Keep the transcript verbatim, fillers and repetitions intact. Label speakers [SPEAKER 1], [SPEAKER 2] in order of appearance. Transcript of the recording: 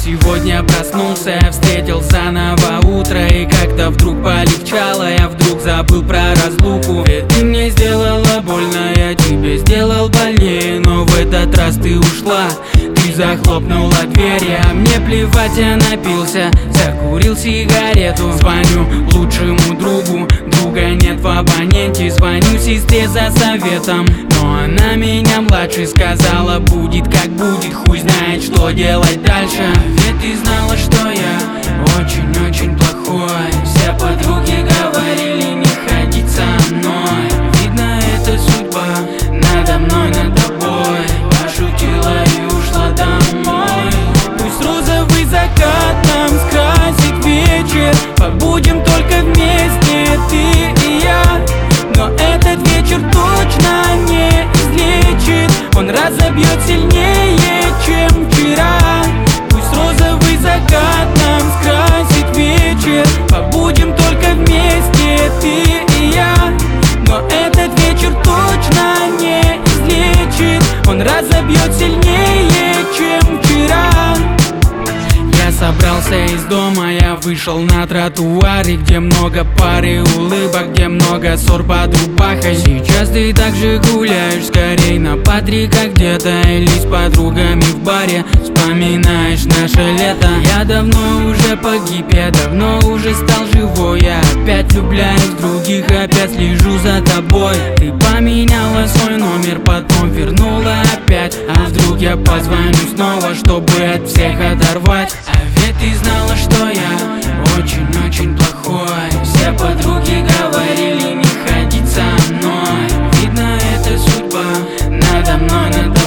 [SPEAKER 1] Сегодня проснулся, встретил заново утро, и как-то вдруг полегчало, я вдруг забыл про разлуку. Ведь ты мне сделала больно, я тебе сделал больнее, но в этот раз ты ушла, ты захлопнула дверь. А мне плевать, я напился, закурил сигарету. Звоню лучшему другу, друга нет в абоненте. Звоню сестре за советом, но она меня младше. Сказала, будет как будет, хуй знает, что делать дальше. Ведь ты знала, что я очень-очень плохой. Все подруги говорили не ходить со мной. Видно, это судьба надо мной, над тобой. Пошутила и ушла домой. Пусть розовый закат нам скрасит вечер, побудем только вместе, ты и я. Но этот вечер точно не излечит, он разобьет сильнее, чем вчера. Пусть розовый закат нам скрасит вечер, побудем только вместе, ты и я. Но этот вечер точно не излечит, он разобьет сильнее, чем вчера. Я собрался из дома, я вышел на тротуаре, где много пар и улыбок, где много ссор под рубахой. Сейчас ты также гуляешь, скорей на Патрика где-то, или с подругами в баре вспоминаешь наше лето. Я давно уже погиб, я давно уже стал живой. Я опять влюбляюсь в других, опять слежу за тобой. Ты поменяла свой номер, потом вернула опять. А вдруг я позвоню снова, чтобы от всех оторвать? А ведь ты знала, что я очень-очень плохой. Все подруги говорили не ходить со мной. Видно, это судьба надо мной, надо